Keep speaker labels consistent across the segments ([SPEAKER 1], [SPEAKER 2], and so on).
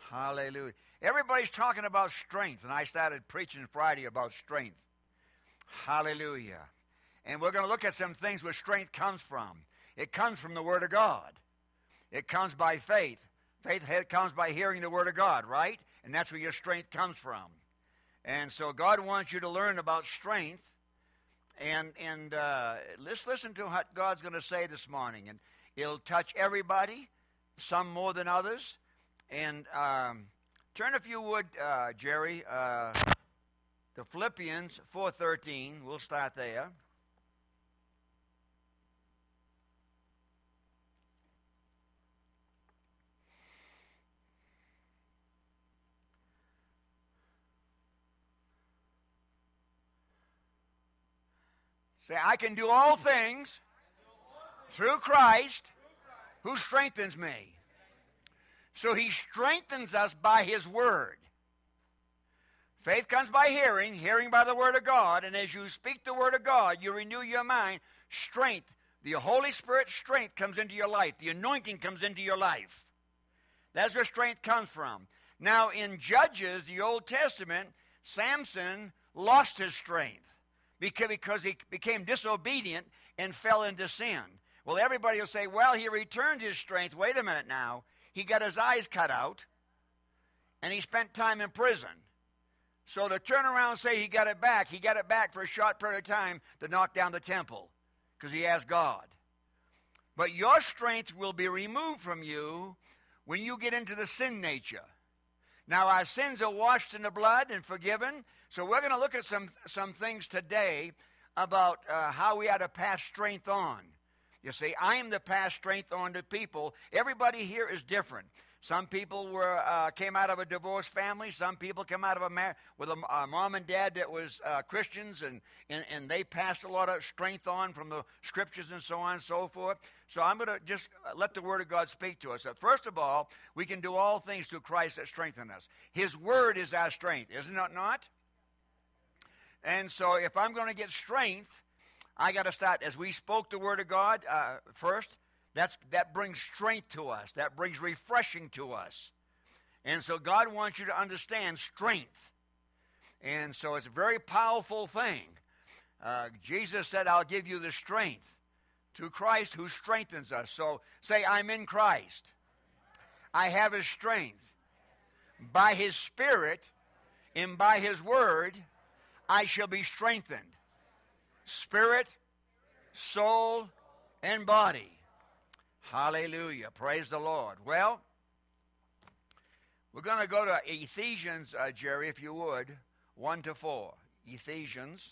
[SPEAKER 1] Hallelujah. Everybody's talking about strength, and I started preaching Friday about strength. Hallelujah. And we're going to look at some things where strength comes from. It comes from the Word of God. It comes by faith. Faith comes by hearing the Word of God, right? And that's where your strength comes from. And so God wants you to learn about strength. And let's listen to what God's going to say this morning. And it'll touch everybody, some more than others. And turn, if you would, Jerry, to Philippians 4:13. We'll start there. Say, I can do all things through Christ who strengthens me. So he strengthens us by his word. Faith comes by hearing, hearing by the word of God, and as you speak the word of God, you renew your mind. Strength, the Holy Spirit's strength comes into your life. The anointing comes into your life. That's where strength comes from. Now, in Judges, the Old Testament, Samson lost his strength because he became disobedient and fell into sin. Well, everybody will say, well, he returned his strength. Wait a minute now. He got his eyes cut out, and he spent time in prison. So to turn around and say he got it back for a short period of time to knock down the temple because he asked God. But your strength will be removed from you when you get into the sin nature. Now, our sins are washed in the blood and forgiven. So we're going to look at some things today about how we are to pass strength on. You see, I am to pass strength on to people. Everybody here is different. Some people came out of a divorced family. Some people came out of with a mom and dad that was Christians, and they passed a lot of strength on from the scriptures and so on and so forth. So I'm going to just let the Word of God speak to us. First of all, we can do all things through Christ that strengthen us. His Word is our strength, isn't it not? And so if I'm going to get strength, I got to start, as we spoke the Word of God first, that brings strength to us. That brings refreshing to us. And so God wants you to understand strength. And so it's a very powerful thing. Jesus said, I'll give you the strength through Christ who strengthens us. So say, I'm in Christ. I have his strength. By his Spirit and by his Word, I shall be strengthened. Spirit, soul, and body. Hallelujah. Praise the Lord. Well, we're going to go to Ephesians, Jerry, if you would, 1-4. Ephesians.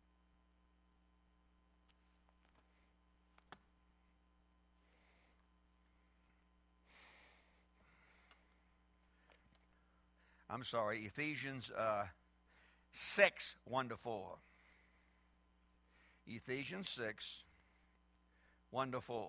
[SPEAKER 1] I'm sorry, Ephesians 6, 1-4. Ephesians 6, 1-4.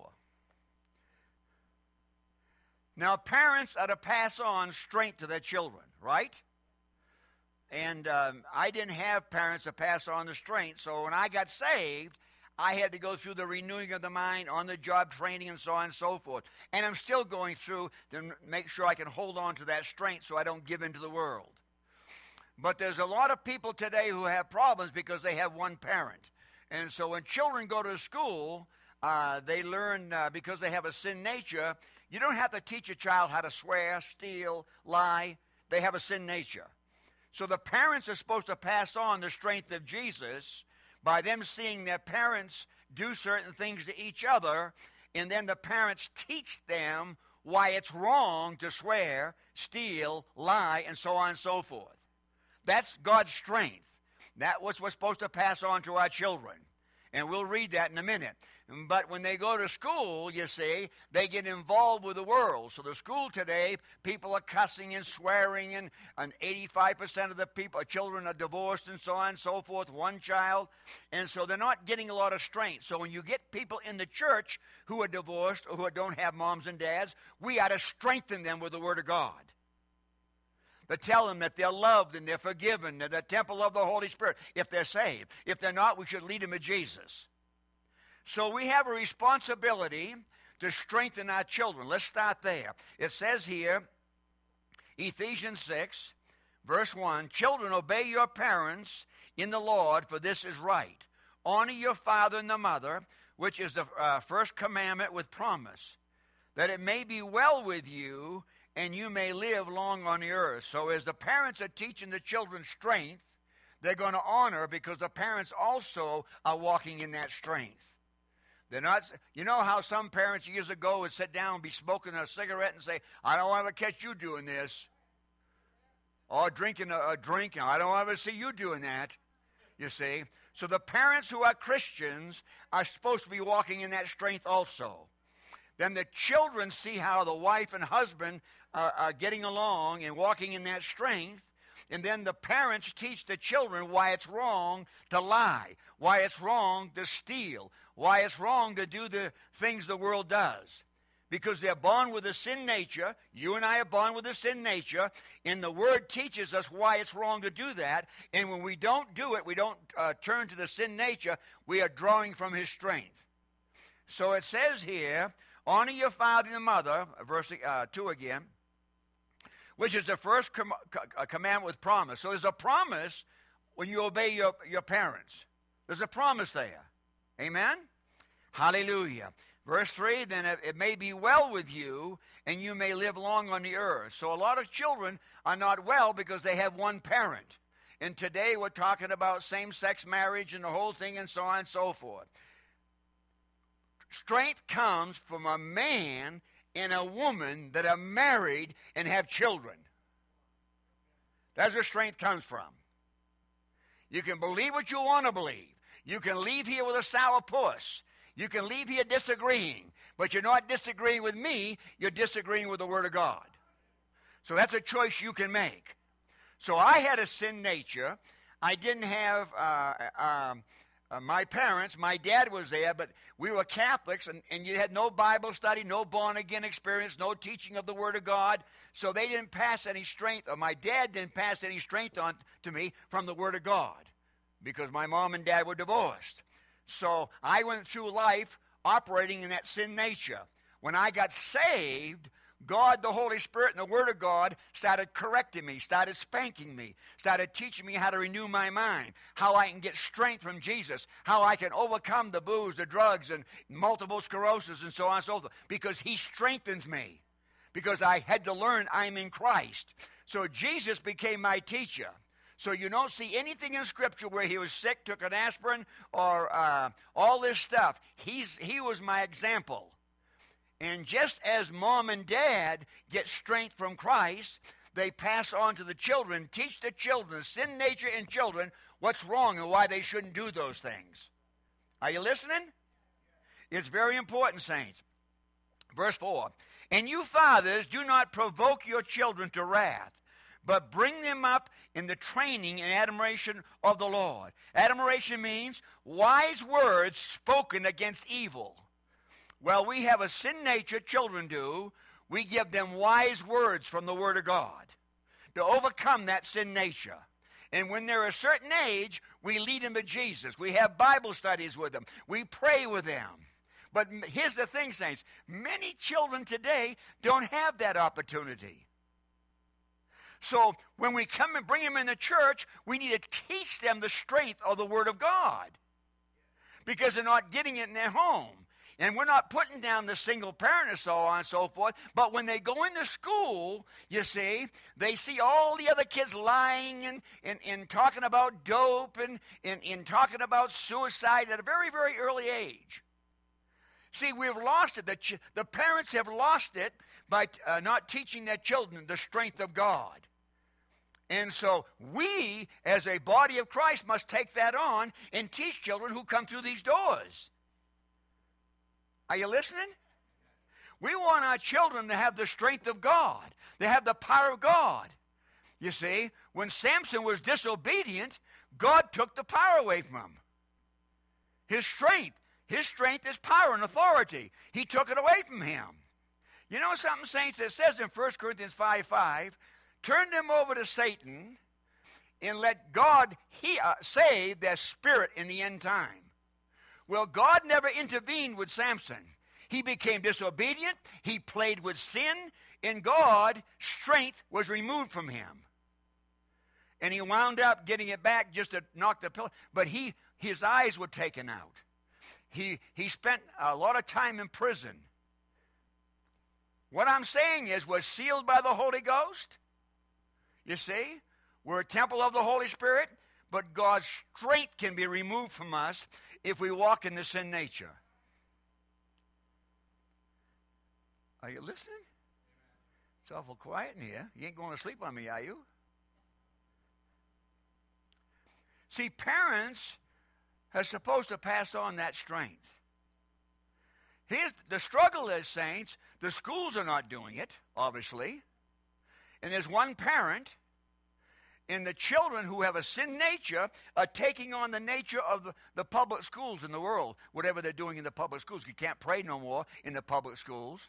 [SPEAKER 1] Now, parents are to pass on strength to their children, right? And I didn't have parents to pass on the strength, so when I got saved, I had to go through the renewing of the mind, on-the-job training, and so on and so forth. And I'm still going through to make sure I can hold on to that strength so I don't give in to the world. But there's a lot of people today who have problems because they have one parent. And so when children go to school, they learn because they have a sin nature. You don't have to teach a child how to swear, steal, lie. They have a sin nature. So the parents are supposed to pass on the strength of Jesus by them seeing their parents do certain things to each other, and then the parents teach them why it's wrong to swear, steal, lie, and so on and so forth. That's God's strength. That's what we're supposed to pass on to our children. And we'll read that in a minute. But when they go to school, you see, they get involved with the world. So the school today, people are cussing and swearing, and 85% of the children are divorced and so on and so forth, one child. And so they're not getting a lot of strength. So when you get people in the church who are divorced or who don't have moms and dads, we ought to strengthen them with the Word of God. To tell them that they're loved and they're forgiven, they're the temple of the Holy Spirit, if they're saved. If they're not, we should lead them to Jesus. So we have a responsibility to strengthen our children. Let's start there. It says here Ephesians 6, verse 1, children, obey your parents in the Lord, for this is right. Honor your father and the mother, which is the first commandment with promise, that it may be well with you and you may live long on the earth. So as the parents are teaching the children strength, they're going to honor because the parents also are walking in that strength. They're not, you know how some parents years ago would sit down and be smoking a cigarette and say, I don't want to catch you doing this. Or drinking a drink, I don't want to see you doing that, you see. So the parents who are Christians are supposed to be walking in that strength also. Then the children see how the wife and husband are getting along and walking in that strength. And then the parents teach the children why it's wrong to lie, why it's wrong to steal, why it's wrong to do the things the world does. Because they're born with a sin nature. You and I are born with a sin nature. And the Word teaches us why it's wrong to do that. And when we don't do it, we don't turn to the sin nature, we are drawing from His strength. So it says here, honor your father and mother, verse 2 again, which is the first commandment with promise. So there's a promise when you obey your parents. There's a promise there. Amen? Hallelujah. Verse 3, then it may be well with you, and you may live long on the earth. So a lot of children are not well because they have one parent. And today we're talking about same-sex marriage and the whole thing and so on and so forth. Strength comes from a man and a woman that are married and have children. That's where strength comes from. You can believe what you want to believe. You can leave here with a sour puss. You can leave here disagreeing, but you're not disagreeing with me, you're disagreeing with the Word of God. So that's a choice you can make. So I had a sin nature. I didn't have my parents. My dad was there, but we were Catholics, and you had no Bible study, no born-again experience, no teaching of the Word of God. So they didn't pass any strength, or my dad didn't pass any strength on to me from the Word of God because my mom and dad were divorced. So I went through life operating in that sin nature. When I got saved, God, the Holy Spirit, and the Word of God started correcting me, started spanking me, started teaching me how to renew my mind, how I can get strength from Jesus, how I can overcome the booze, the drugs, and multiple sclerosis, and so on and so forth, because He strengthens me, because I had to learn I'm in Christ. So Jesus became my teacher. So you don't see anything in Scripture where He was sick, took an aspirin, or all this stuff. He was my example. And just as mom and dad get strength from Christ, they pass on to the children, teach the children, sin nature in children, what's wrong and why they shouldn't do those things. Are you listening? It's very important, saints. Verse 4, and you fathers, do not provoke your children to wrath, but bring them up in the training and admiration of the Lord. Admiration means wise words spoken against evil. Well, we have a sin nature, children do. We give them wise words from the Word of God to overcome that sin nature. And when they're a certain age, we lead them to Jesus. We have Bible studies with them. We pray with them. But here's the thing, saints. Many children today don't have that opportunity. So when we come and bring them in the church, we need to teach them the strength of the Word of God because they're not getting it in their home. And we're not putting down the single parent and so on and so forth, but when they go into school, you see, they see all the other kids lying and talking about dope and talking about suicide at a very, very early age. See, we've lost it. The parents have lost it by not teaching their children the strength of God. And so we, as a body of Christ, must take that on and teach children who come through these doors. Are you listening? We want our children to have the strength of God. They have the power of God. You see, when Samson was disobedient, God took the power away from him. His strength is power and authority. He took it away from him. You know something, saints? It says in 1 Corinthians 5:5, turn them over to Satan and let God save their spirit in the end time. Well, God never intervened with Samson. He became disobedient. He played with sin. in God, strength was removed from him. And he wound up getting it back just to knock the pillow. But his eyes were taken out. He spent a lot of time in prison. What I'm saying is, we're sealed by the Holy Ghost. You see? We're a temple of the Holy Spirit. But God's strength can be removed from us if we walk in the sin nature. Are you listening? It's awful quiet in here. You ain't going to sleep on me, are you? See, parents are supposed to pass on that strength. Here's the struggle is, saints, the schools are not doing it, obviously. And there's one parent, and the children who have a sin nature are taking on the nature of the public schools in the world, whatever they're doing in the public schools. You can't pray no more in the public schools.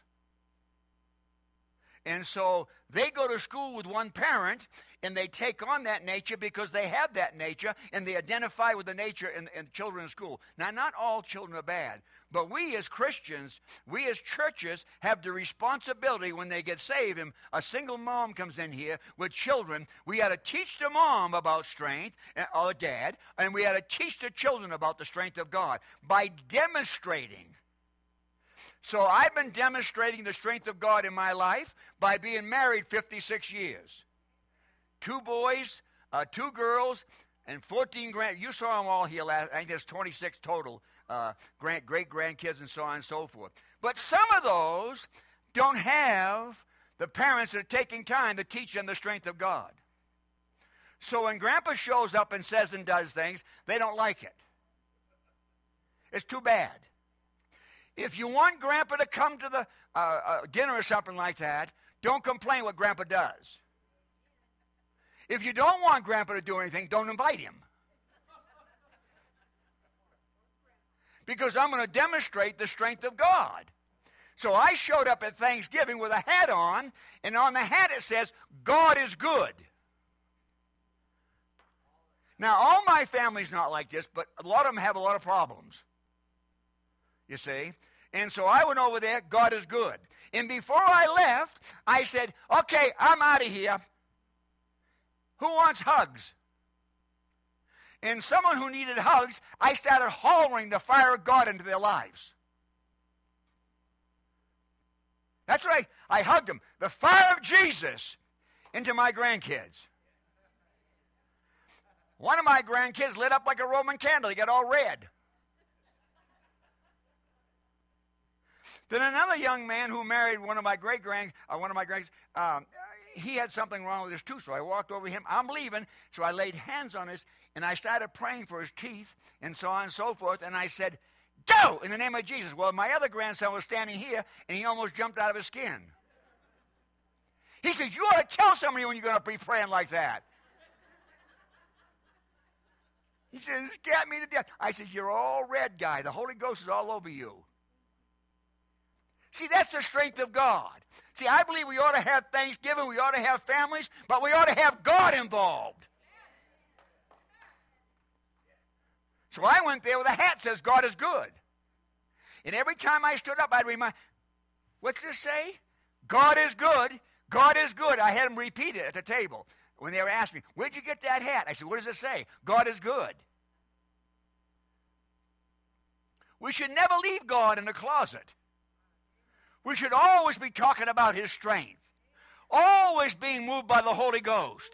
[SPEAKER 1] And so they go to school with one parent, and they take on that nature because they have that nature, and they identify with the nature in children in school. Now, not all children are bad, but we as Christians, we as churches have the responsibility when they get saved, and a single mom comes in here with children, we got to teach the mom about strength, or dad, and we got to teach the children about the strength of God by demonstrating. So I've been demonstrating the strength of God in my life by being married 56 years. 2 boys, 2 girls, and 14 you saw them all here last. I think there's 26 total great-grandkids and so on and so forth. But some of those don't have the parents that are taking time to teach them the strength of God. So when Grandpa shows up and says and does things, they don't like it. It's too bad. If you want Grandpa to come to the dinner or something like that, don't complain what Grandpa does. If you don't want Grandpa to do anything, don't invite him. Because I'm going to demonstrate the strength of God. So I showed up at Thanksgiving with a hat on, and on the hat it says, God is good. Now, all my family's not like this, but a lot of them have a lot of problems. You see? And so I went over there, God is good. And before I left, I said, okay, I'm out of here. Who wants hugs? And someone who needed hugs, I started hollering the fire of God into their lives. That's what I hugged them. The fire of Jesus into my grandkids. One of my grandkids lit up like a Roman candle. He got all red. Then another young man who married one of my grands, he had something wrong with his tooth, so I walked over to him. I'm leaving, so I laid hands on his, and I started praying for his teeth, and so on and so forth, and I said, go, in the name of Jesus. Well, my other grandson was standing here, and he almost jumped out of his skin. He said, you ought to tell somebody when you're going to be praying like that. He said, it scared me to death. I said, you're all red, guy. The Holy Ghost is all over you. See, that's the strength of God. See, I believe we ought to have Thanksgiving, we ought to have families, but we ought to have God involved. So I went there with a hat that says God is good. And every time I stood up, I'd remind, what's this say? God is good. God is good. I had them repeat it at the table. When they were asking me, where'd you get that hat? I said, what does it say? God is good. We should never leave God in the closet. We should always be talking about his strength. Always being moved by the Holy Ghost.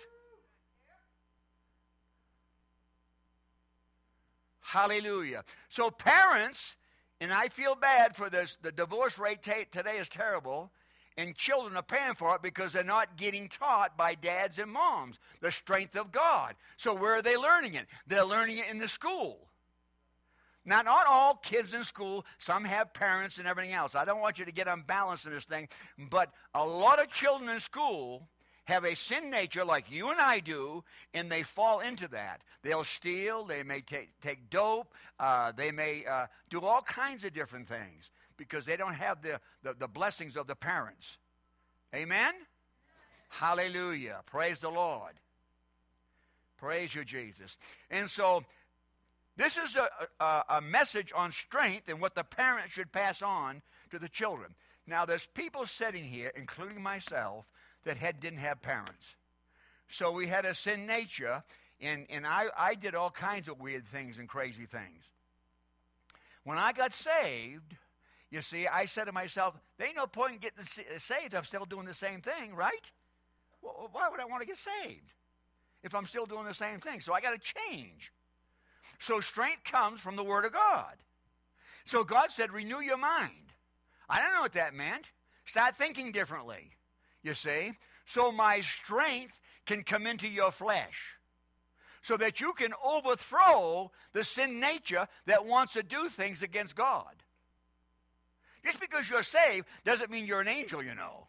[SPEAKER 1] Hallelujah. So parents, and I feel bad for this, the divorce rate today is terrible, and children are paying for it because they're not getting taught by dads and moms the strength of God. So where are they learning it? They're learning it in the school. Now, not all kids in school, some have parents and everything else. I don't want you to get unbalanced in this thing, but a lot of children in school have a sin nature like you and I do, and they fall into that. They'll steal, they may take dope, they may do all kinds of different things because they don't have the blessings of the parents. Amen? Hallelujah. Praise the Lord. Praise you, Jesus. And so this is a message on strength and what the parents should pass on to the children. Now, there's people sitting here, including myself, that didn't have parents. So we had a sin nature, and I did all kinds of weird things and crazy things. When I got saved, you see, I said to myself, there ain't no point in getting saved if I'm still doing the same thing, right? Well, why would I want to get saved if I'm still doing the same thing? So I got to change. So strength comes from the Word of God. So God said, renew your mind. I don't know what that meant. Start thinking differently, you see. So my strength can come into your flesh so that you can overthrow the sin nature that wants to do things against God. Just because you're saved doesn't mean you're an angel, you know.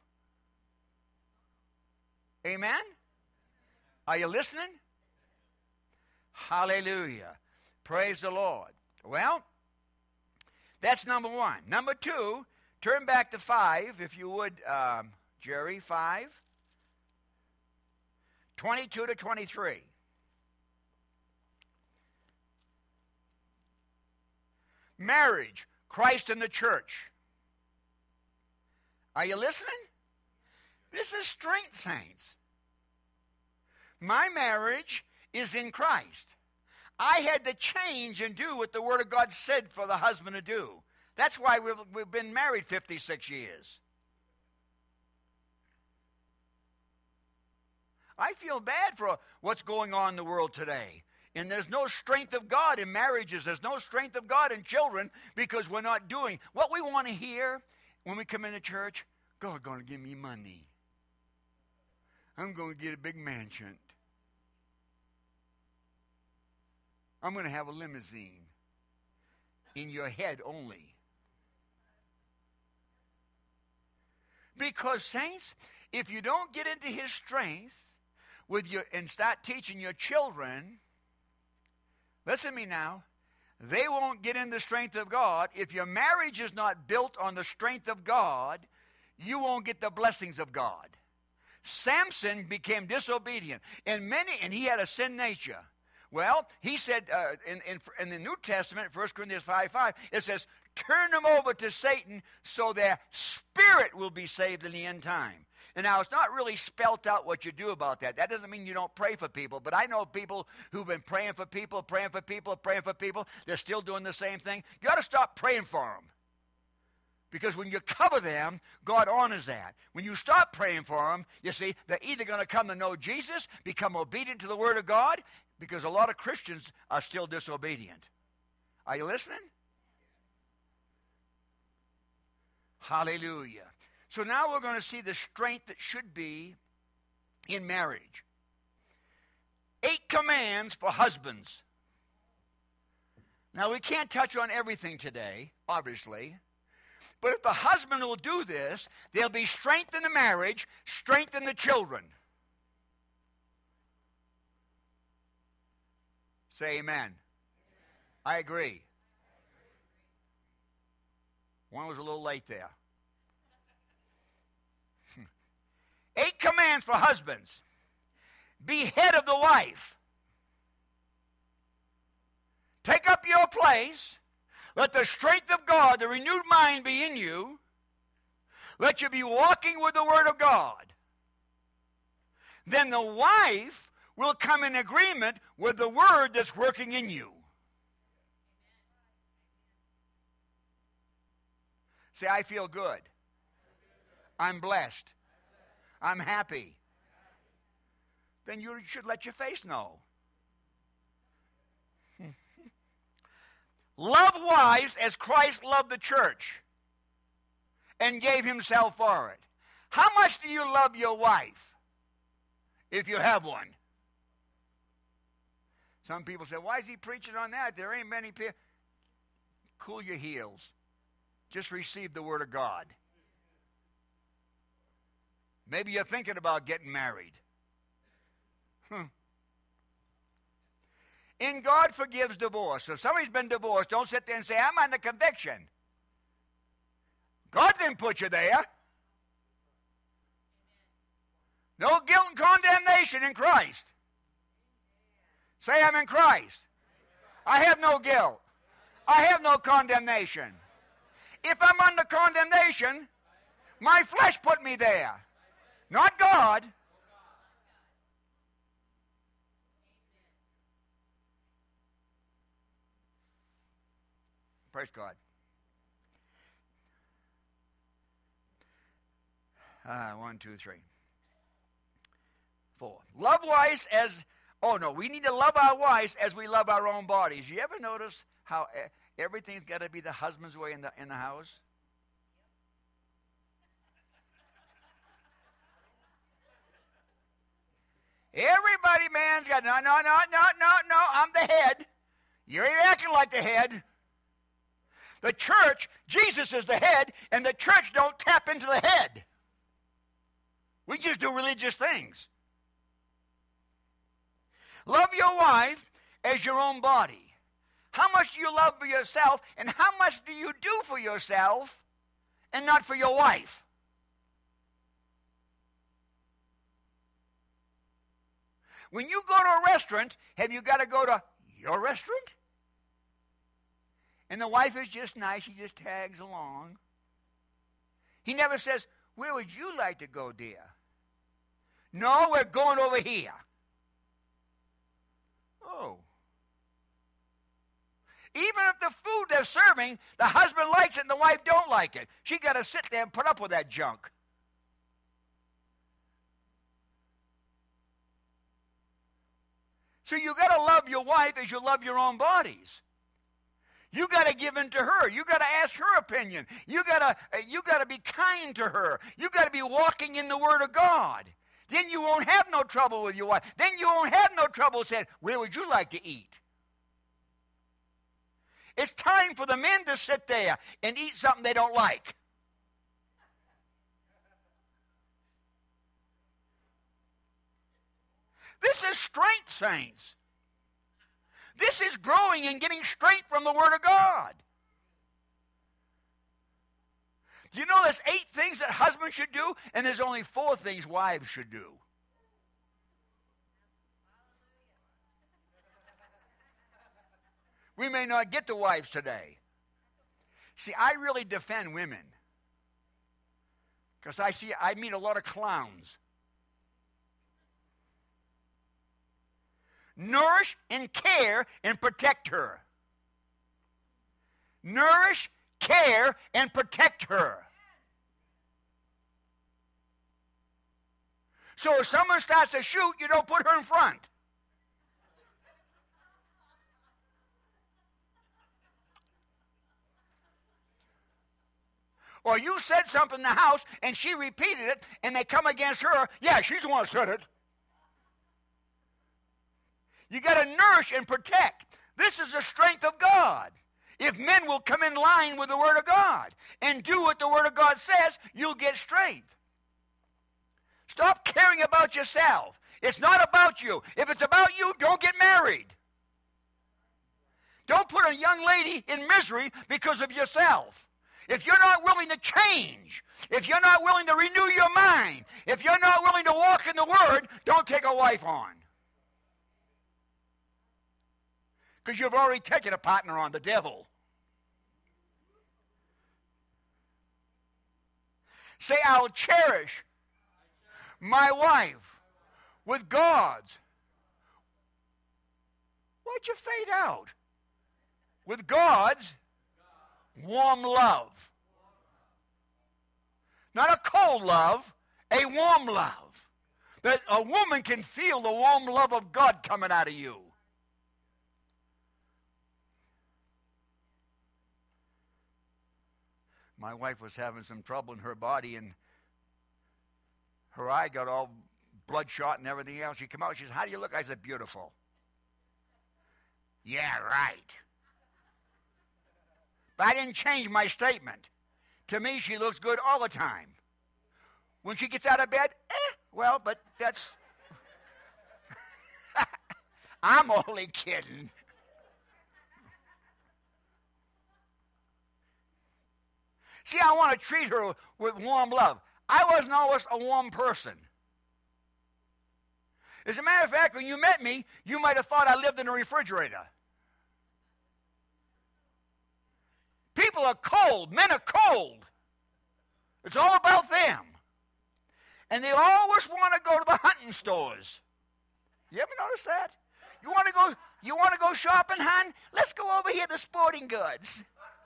[SPEAKER 1] Amen? Are you listening? Hallelujah. Praise the Lord. Well, that's number one. Number two, turn back to 5, if you would, Jerry, 5. 22 to 23. Marriage, Christ and the church. Are you listening? This is strength, saints. My marriage is in Christ. I had to change and do what the Word of God said for the husband to do. That's why we've been married 56 years. I feel bad for what's going on in the world today. And there's no strength of God in marriages. There's no strength of God in children because we're not doing what we want to hear when we come into church. God's going to give me money. I'm going to get a big mansion. I'm going to have a limousine. In your head only. Because, saints, if you don't get into His strength and start teaching your children, listen to me now, they won't get in the strength of God. If your marriage is not built on the strength of God, you won't get the blessings of God. Samson became disobedient, and he had a sin nature. Well, he said in the New Testament, 1 Corinthians 5:5, it says, turn them over to Satan so their spirit will be saved in the end time. And now, it's not really spelt out what you do about that. That doesn't mean you don't pray for people. But I know people who've been praying for people. They're still doing the same thing. You ought to stop praying for them. Because when you cover them, God honors that. When you stop praying for them, you see, they're either going to come to know Jesus, become obedient to the Word of God, because a lot of Christians are still disobedient. Are you listening? Hallelujah. So now we're going to see the strength that should be in marriage. 8 commands for husbands. Now, we can't touch on everything today, obviously. But if the husband will do this, there'll be strength in the marriage, strength in the children. Say amen. I agree. One was a little late there. 8 commands for husbands. Be head of the wife. Take up your place. Let the strength of God, the renewed mind be in you. Let you be walking with the Word of God. Then the wife will come in agreement with the Word that's working in you. Say, I feel good. I'm blessed. I'm happy. Then you should let your face know. Love wives as Christ loved the church and gave himself for it. How much do you love your wife if you have one? Some people say, why is he preaching on that? There ain't many people. Cool your heels. Just receive the Word of God. Maybe you're thinking about getting married. And God forgives divorce. So if somebody's been divorced, don't sit there and say, I'm under conviction. God didn't put you there. No guilt and condemnation in Christ. Say, I'm in Christ. I have no guilt. I have no condemnation. If I'm under condemnation, My flesh put me there, not God. Praise God. 1, 2, 3, 4. Love wives as, we need to love our wives as we love our own bodies. You ever notice how everything's got to be the husband's way in the house? Everybody, man's got, no, I'm the head. You ain't acting like the head. The church, Jesus is the head, and the church don't tap into the head. We just do religious things. Love your wife as your own body. How much do you love for yourself, and how much do you do for yourself and not for your wife? When you go to a restaurant, have you got to go to your restaurant? And the wife is just nice. She just tags along. He never says, where would you like to go, dear? No, we're going over here. Oh. Even if the food they're serving, the husband likes it and the wife don't like it, she got to sit there and put up with that junk. So you got to love your wife as you love your own bodies. You got to give in to her. You got to ask her opinion. You got to be kind to her. You got to be walking in the Word of God. Then you won't have no trouble with your wife. Then you won't have no trouble saying, where would you like to eat? It's time for the men to sit there and eat something they don't like. This is strength, saints. This is growing and getting strength from the Word of God. Do you know there's 8 things that husbands should do, and there's only 4 things wives should do? We may not get to wives today. See, I really defend women. Because I meet a lot of clowns. Nourish and care and protect her. Nourish, care, and protect her. So if someone starts to shoot, you don't put her in front. Or you said something in the house and she repeated it and they come against her, yeah, she's the one who said it. You got to nourish and protect. This is the strength of God. If men will come in line with the Word of God and do what the Word of God says, you'll get strength. Stop caring about yourself. It's not about you. If it's about you, don't get married. Don't put a young lady in misery because of yourself. If you're not willing to change, if you're not willing to renew your mind, if you're not willing to walk in the Word, don't take a wife on. Because you've already taken a partner on, the devil. Say, I'll cherish my wife with God's. Why'd you fade out? With God's warm love. Not a cold love, a warm love. That a woman can feel the warm love of God coming out of you. My wife was having some trouble in her body, and her eye got all bloodshot and everything else. She came out, she said, how do you look? I said, beautiful. Yeah, right. But I didn't change my statement. To me, she looks good all the time. When she gets out of bed, well, but that's... I'm only kidding. See, I want to treat her with warm love. I wasn't always a warm person. As a matter of fact, when you met me, you might have thought I lived in a refrigerator. People are cold. Men are cold. It's all about them. And they always want to go to the hunting stores. You ever notice that? You want to go shopping, hon? Let's go over here to Sporting Goods.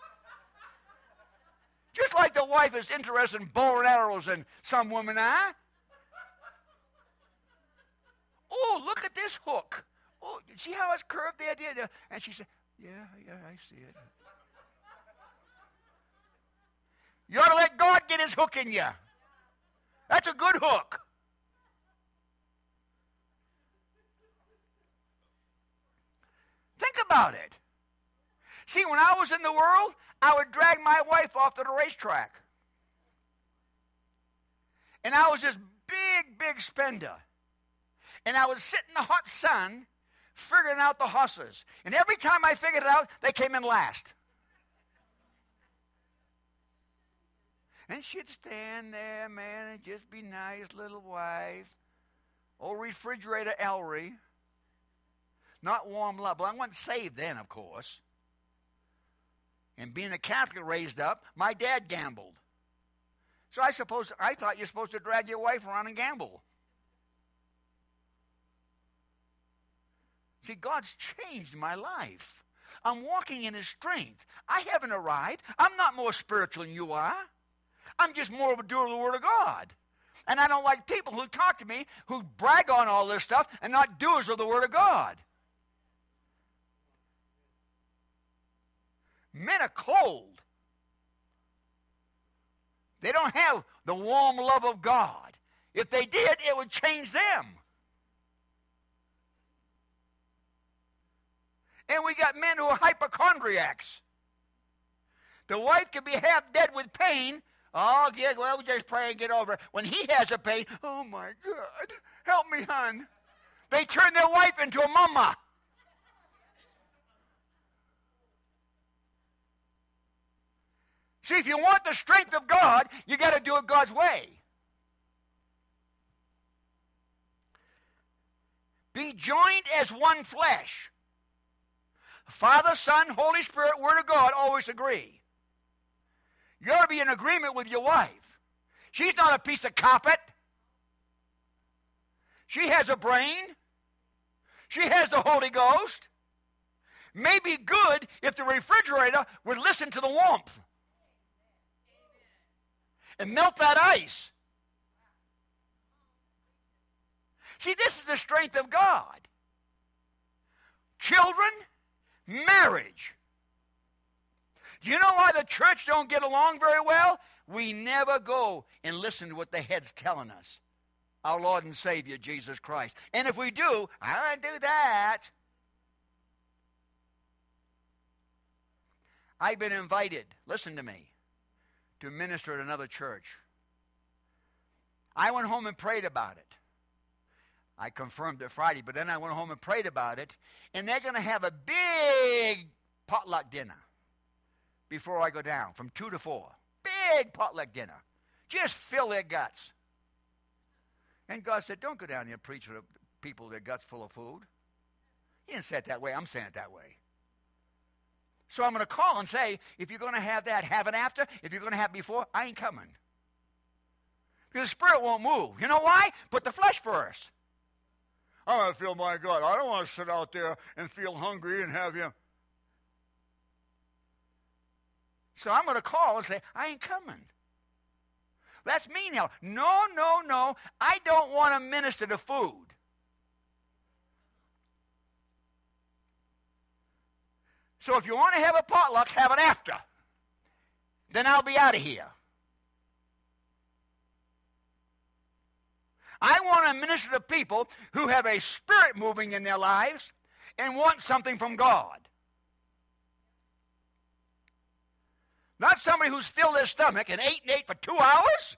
[SPEAKER 1] Just like the wife is interested in bow and arrows and some women are. Oh, look at this hook. Oh, see how it's curved there, dear? And she said, yeah, I see it. You ought to let God get his hook in you. That's a good hook. Think about it. See, when I was in the world, I would drag my wife off to the racetrack. And I was this big spender. And I would sit in the hot sun figuring out the horses. And every time I figured it out, they came in last. And she'd stand there, man, and just be nice, little wife. Old refrigerator Ellery. Not warm love. Well, I wasn't saved then, of course. And being a Catholic raised up, my dad gambled. So I thought you're supposed to drag your wife around and gamble. See, God's changed my life. I'm walking in his strength. I haven't arrived. I'm not more spiritual than you are. I'm just more of a doer of the Word of God. And I don't like people who talk to me, who brag on all this stuff, and not doers of the Word of God. Men are cold. They don't have the warm love of God. If they did, it would change them. And we got men who are hypochondriacs. The wife can be half dead with pain. Oh, yeah, well, we just pray and get over it. When he has a pain, oh, my God, help me, hon. They turn their wife into a mama. See, if you want the strength of God, you got to do it God's way. Be joined as one flesh. Father, Son, Holy Spirit, Word of God always agree. You ought to be in agreement with your wife. She's not a piece of carpet. She has a brain. She has the Holy Ghost. May be good if the refrigerator would listen to the warmth and melt that ice. See, this is the strength of God. Children, marriage. Do you know why the church don't get along very well? We never go and listen to what the head's telling us. Our Lord and Savior, Jesus Christ. And if we do, I don't do that. I've been invited, listen to me, to minister at another church. I went home and prayed about it. I confirmed it Friday, but then I went home and prayed about it. And they're going to have a big potluck dinner before I go down, from 2 to 4. Big potluck dinner. Just fill their guts. And God said, don't go down there and preach to people their guts full of food. He didn't say it that way. I'm saying it that way. So I'm going to call and say, if you're going to have that, have it after. If you're going to have it before, I ain't coming. Because the Spirit won't move. You know why? Put the flesh first. I want to feel, my God, I don't want to sit out there and feel hungry and have you. So I'm going to call and say, I ain't coming. That's me now. No. I don't want to minister to food. So if you want to have a potluck, have it after. Then I'll be out of here. I want to minister to people who have a spirit moving in their lives and want something from God. Not somebody who's filled their stomach and ate for 2 hours.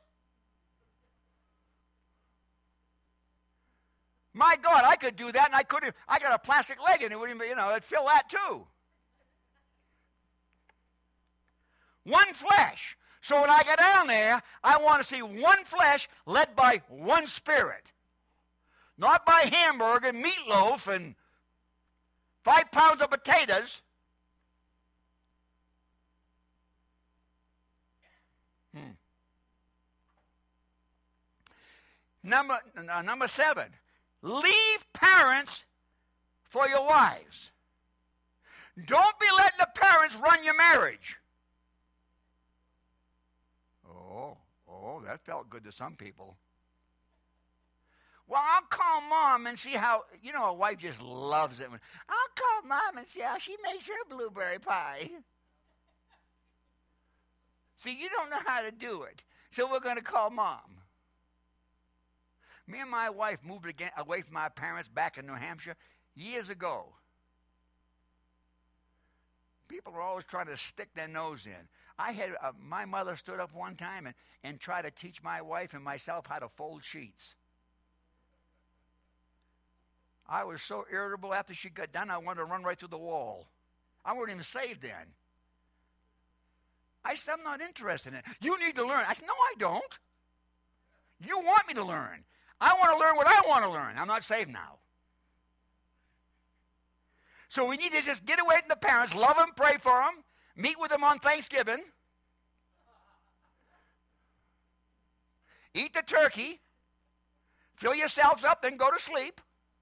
[SPEAKER 1] My God, I could do that, and I got a plastic leg, and it wouldn't, it'd fill that too. One flesh. So when I get down there, I want to see one flesh led by one Spirit. Not by hamburger, meatloaf, and 5 pounds of potatoes. Number 7, leave parents for your wives. Don't be letting the parents run your marriage. Oh, that felt good to some people. Well, I'll call Mom and see how, a wife just loves it. I'll call Mom and see how she makes her blueberry pie. See, you don't know how to do it, so we're going to call Mom. Me and my wife moved away from my parents back in New Hampshire years ago. People are always trying to stick their nose in. My mother stood up one time and tried to teach my wife and myself how to fold sheets. I was so irritable after she got done, I wanted to run right through the wall. I wasn't even saved then. I said, I'm not interested in it. You need to learn. I said, no, I don't. You want me to learn. I want to learn what I want to learn. I'm not saved now. So we need to just get away from the parents, love them, pray for them, meet with them on Thanksgiving, eat the turkey, fill yourselves up, then go to sleep.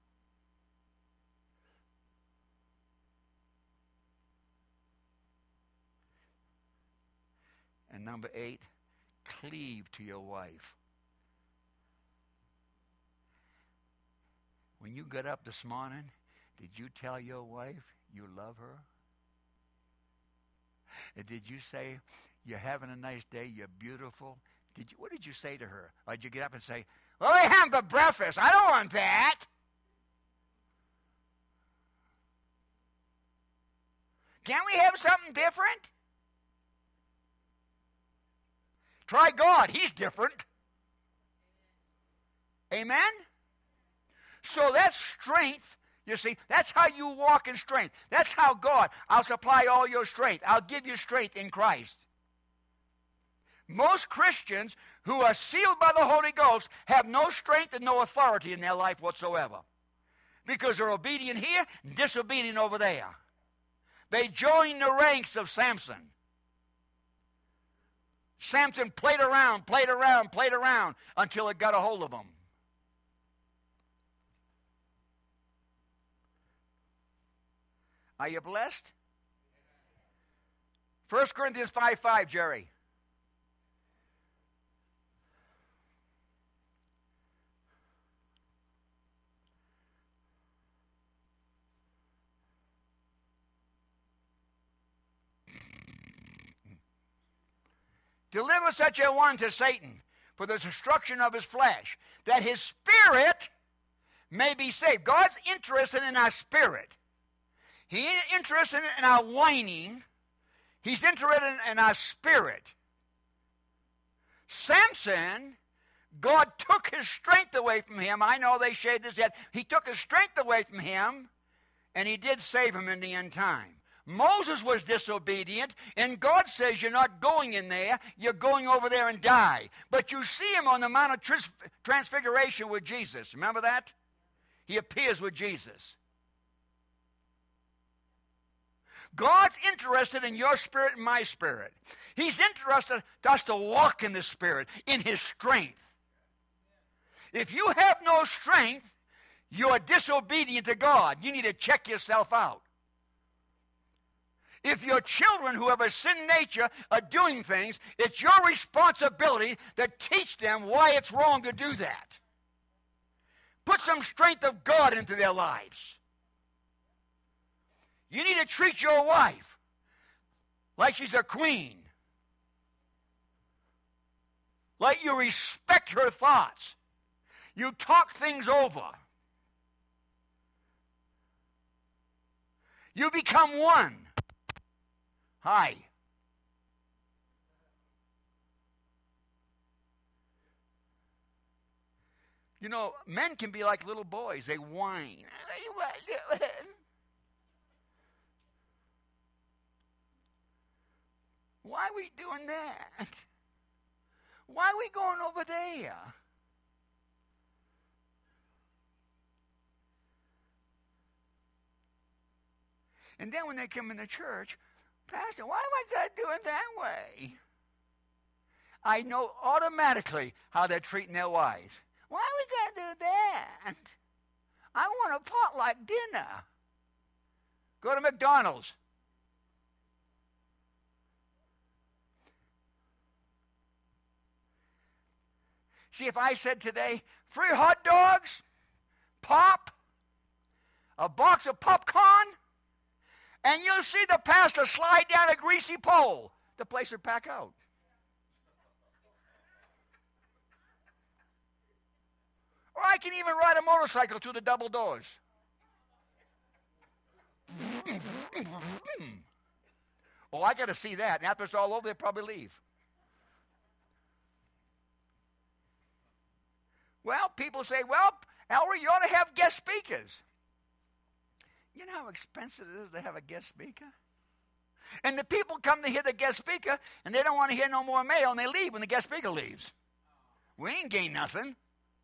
[SPEAKER 1] And number 8, cleave to your wife. When you got up this morning, did you tell your wife you love her? And did you say, you're having a nice day, you're beautiful? What did you say to her? Or did you get up and say, well, they have the breakfast. I don't want that. Can't we have something different? Try God. He's different. Amen? So that's strength. You see, that's how you walk in strength. That's how God, I'll supply all your strength. I'll give you strength in Christ. Most Christians who are sealed by the Holy Ghost have no strength and no authority in their life whatsoever. Because they're obedient here and disobedient over there. They join the ranks of Samson. Samson played around until it got a hold of him. Are you blessed? 1 Corinthians 5:5, Jerry. Deliver such a one to Satan for the destruction of his flesh, that his spirit may be saved. God's interested in our spirit. He ain't interested in our whining. He's interested in our spirit. Samson, God took his strength away from him. I know they shaved his head. He took his strength away from him, and he did save him in the end time. Moses was disobedient, and God says you're not going in there, you're going over there and die. But you see him on the Mount of Transfiguration with Jesus. Remember that? He appears with Jesus. God's interested in your spirit and my spirit. He's interested in us to walk in the Spirit, in His strength. If you have no strength, you're disobedient to God. You need to check yourself out. If your children who have a sin nature are doing things, it's your responsibility to teach them why it's wrong to do that. Put some strength of God into their lives. You need to treat your wife like she's a queen. Like you respect her thoughts. You talk things over. You become one. Hi. You know, men can be like little boys. They whine. Why are we doing that? Why are we going over there? And then when they come in the church, Pastor, why was that doing that way? I know automatically how they're treating their wives. Why we got to do that? I want a potluck dinner. Go to McDonald's. See, if I said today, free hot dogs, pop, a box of popcorn, and you'll see the pastor slide down a greasy pole, the place would pack out. Or I can even ride a motorcycle through the double doors. Oh, I got to see that. And after it's all over, they'll probably leave. Well, people say, well, Ellery, you ought to have guest speakers. You know how expensive it is to have a guest speaker? And the people come to hear the guest speaker, and they don't want to hear no more mail, and they leave when the guest speaker leaves. We ain't gained nothing.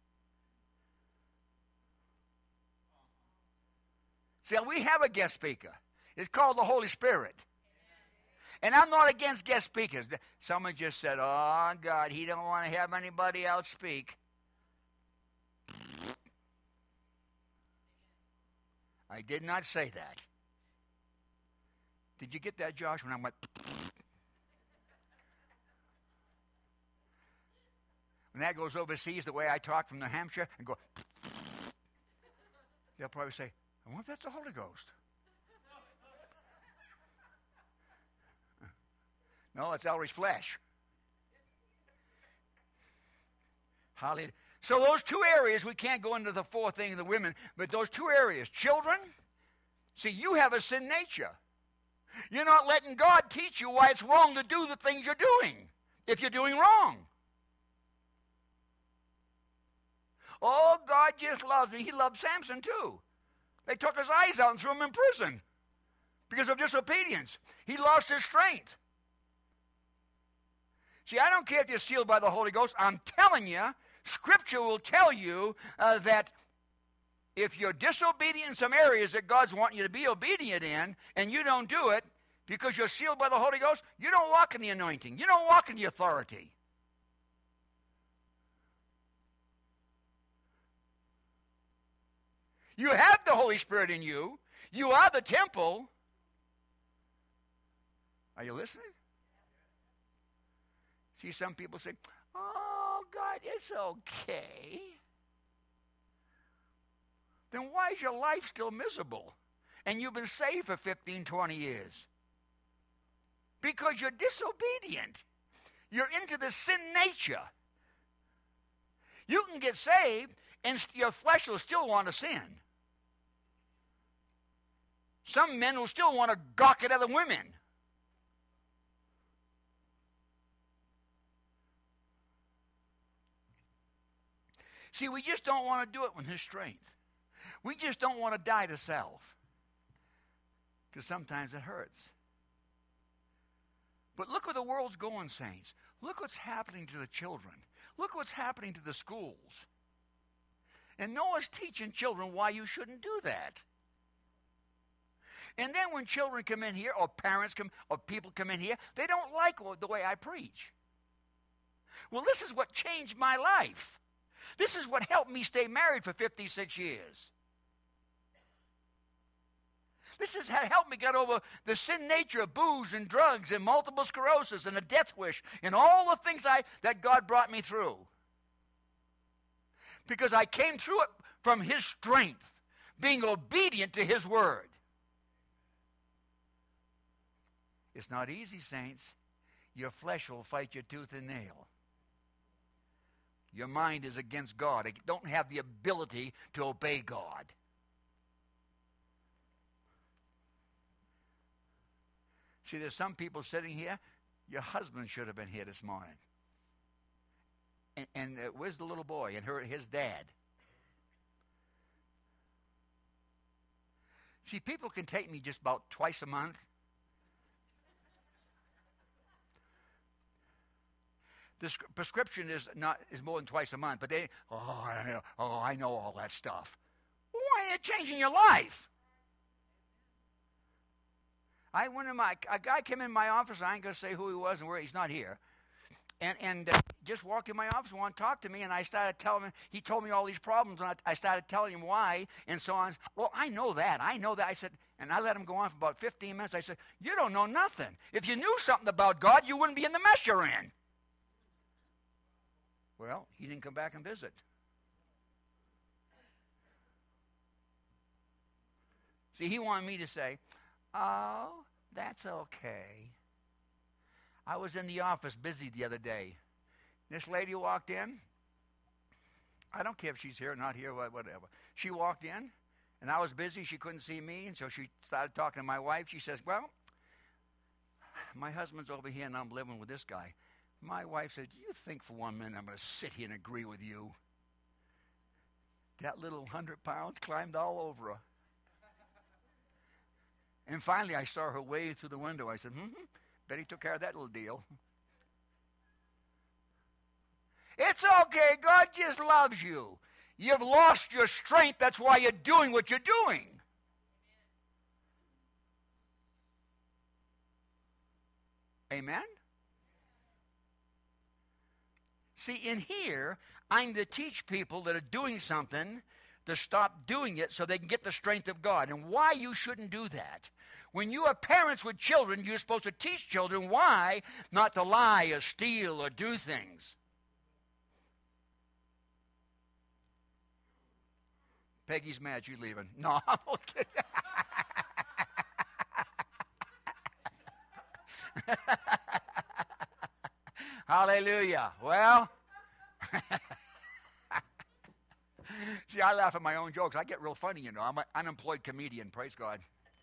[SPEAKER 1] See, we have a guest speaker. It's called the Holy Spirit. And I'm not against guest speakers. Someone just said, oh, God, he don't want to have anybody else speak. I did not say that. Did you get that, Josh, when I went? When that goes overseas, the way I talk from New Hampshire, and go, they'll probably say, I wonder if that's the Holy Ghost. No, it's Ellery's flesh. Hallelujah. So those two areas, we can't go into the fourth thing of the women, but those two areas, children, see, you have a sin nature. You're not letting God teach you why it's wrong to do the things you're doing, if you're doing wrong. Oh, God just loves me. He loved Samson too. They took his eyes out and threw him in prison because of disobedience. He lost his strength. See, I don't care if you're sealed by the Holy Ghost. I'm telling you, Scripture will tell you that if you're disobedient in some areas that God's wanting you to be obedient in, and you don't do it because you're sealed by the Holy Ghost, you don't walk in the anointing. You don't walk in the authority. You have the Holy Spirit in you. You are the temple. Are you listening? See, some people say, oh, God, it's okay. Then why is your life still miserable? And you've been saved for 15, 20 years. Because you're disobedient. You're into the sin nature. You can get saved, and your flesh will still want to sin. Some men will still want to gawk at other women. See, we just don't want to do it with his strength. We just don't want to die to self. Because sometimes it hurts. But look where the world's going, saints. Look what's happening to the children. Look what's happening to the schools. And Noah's teaching children why you shouldn't do that. And then when children come in here, or parents come, or people come in here, they don't like the way I preach. Well, this is what changed my life. This is what helped me stay married for 56 years. This has helped me get over the sin nature of booze and drugs and multiple sclerosis and a death wish and all the things that God brought me through. Because I came through it from his strength, being obedient to his word. It's not easy, saints. Your flesh will fight you tooth and nail. Your mind is against God. It don't have the ability to obey God. See, there's some people sitting here, your husband should have been here this morning. And where's the little boy and his dad? See, people can take me just about twice a month. The prescription is more than twice a month, but I know all that stuff. Well, why ain't it changing your life? A guy came in my office. I ain't gonna say who he was and where. He's not here. And just walked in my office and wanted to talk to me, and I started telling him, he told me all these problems, and I started telling him why, and so on. Well, I know that. I said, and I let him go on for about 15 minutes. I said, you don't know nothing. If you knew something about God, you wouldn't be in the mess you're in. Well, he didn't come back and visit. See, he wanted me to say, oh, that's okay. I was in the office busy the other day. This lady walked in. I don't care if she's here or not here, whatever. She walked in, and I was busy. She couldn't see me, and so she started talking to my wife. She says, well, my husband's over here, and I'm living with this guy. My wife said, do you think for 1 minute I'm going to sit here and agree with you? That little 100 pounds climbed all over her. And finally, I saw her wave through the window. I said, bet he took care of that little deal. It's okay. God just loves you. You've lost your strength. That's why you're doing what you're doing. Amen? See, in here, I'm to teach people that are doing something to stop doing it so they can get the strength of God, and why you shouldn't do that. When you are parents with children, you're supposed to teach children why not to lie or steal or do things. Peggy's mad she's leaving. No, I'm okay. Hallelujah. Well, see, I laugh at my own jokes. I get real funny, you know. I'm an unemployed comedian, praise God.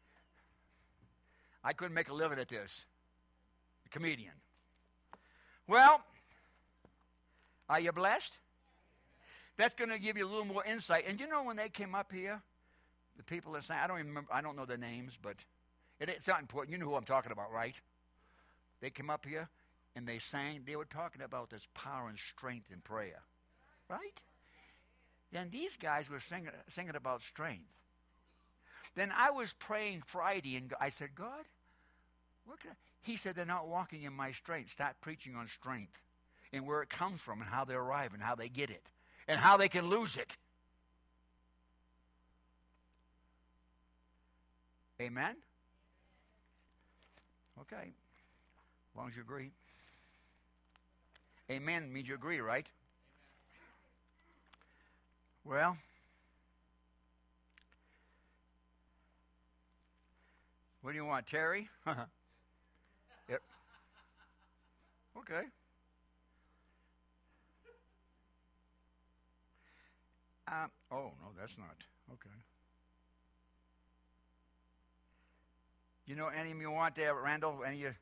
[SPEAKER 1] I couldn't make a living at this. A comedian. Well, are you blessed? That's going to give you a little more insight. And you know when they came up here, the people that sang, I don't even remember, I don't know their names, but it's not important. You know who I'm talking about, right? They came up here and they sang. They were talking about this power and strength in prayer, right? Then these guys were singing about strength. Then I was praying Friday, and I said, God, what can I? He said, they're not walking in my strength. Start preaching on strength and where it comes from and how they arrive and how they get it and how they can lose it. Amen? Okay. As long as you agree. Amen means you agree, right? Well, what do you want, Terry? Yep. Okay. Oh, no, that's not. Okay. You know any of you want there, Randall? Any of you?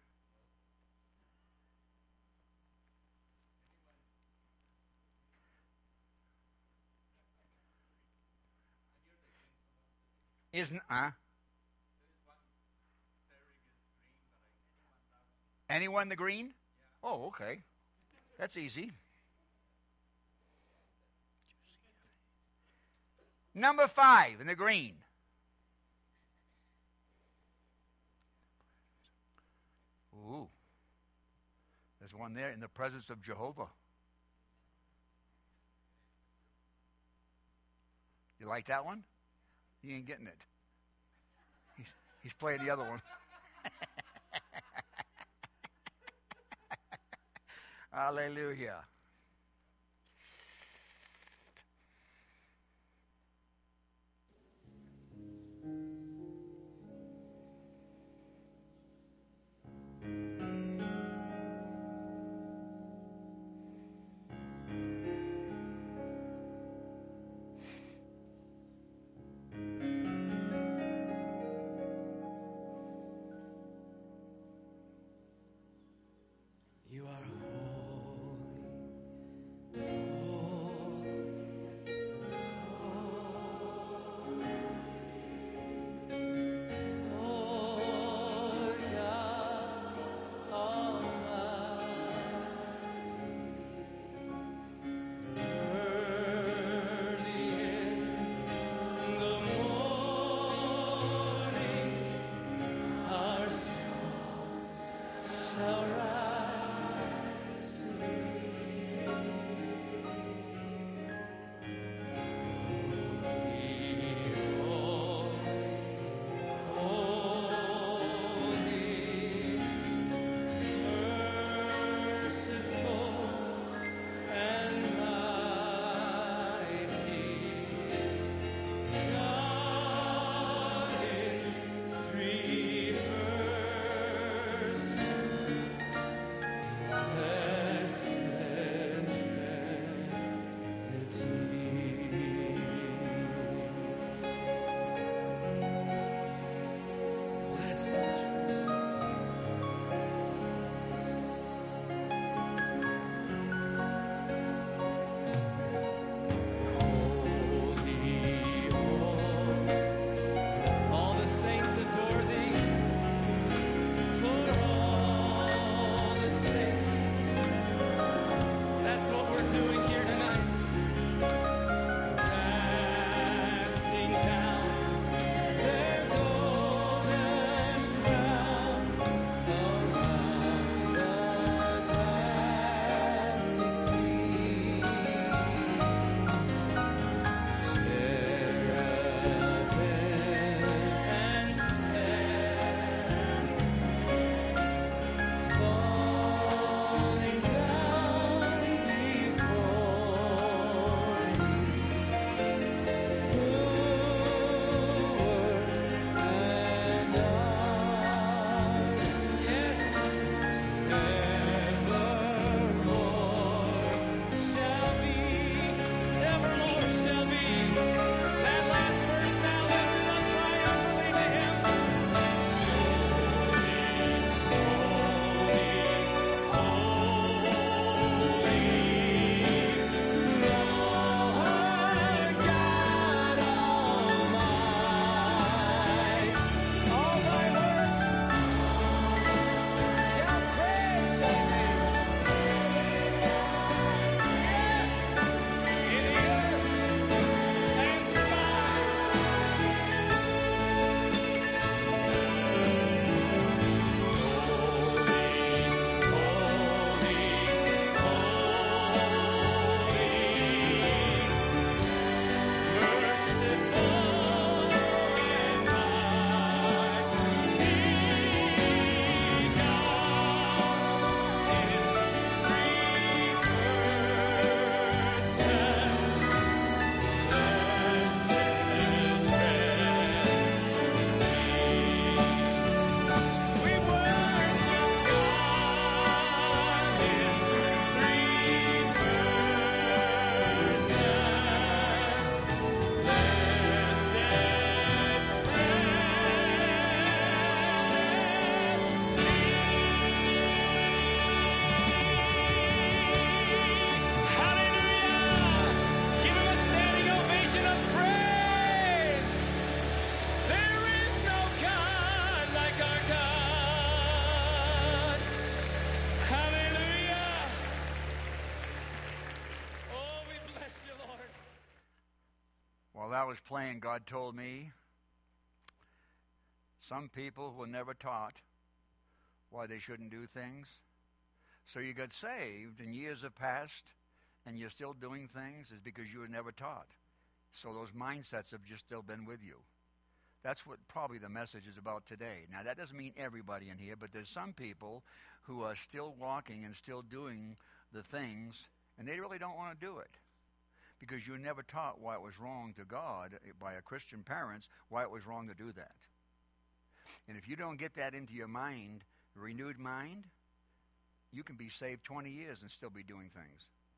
[SPEAKER 1] Isn't, anyone the green? Oh, okay. That's easy. Number 5 in the green. Ooh. There's one there, in the presence of Jehovah. You like that one? He ain't getting it. He's playing the other one. Hallelujah.
[SPEAKER 2] You are holy,
[SPEAKER 1] I was playing, God told me, some people were never taught why they shouldn't do things. So you got saved and years have passed and you're still doing things is because you were never taught. So those mindsets have just still been with you. That's what probably the message is about today. Now, that doesn't mean everybody in here, but there's some people who are still walking and still doing the things, and they really don't want to do it because you were never taught why it was wrong to God by a Christian parents, why it was wrong to do that. And if you don't get that into your mind, renewed mind, you can be saved 20 years and still be doing things.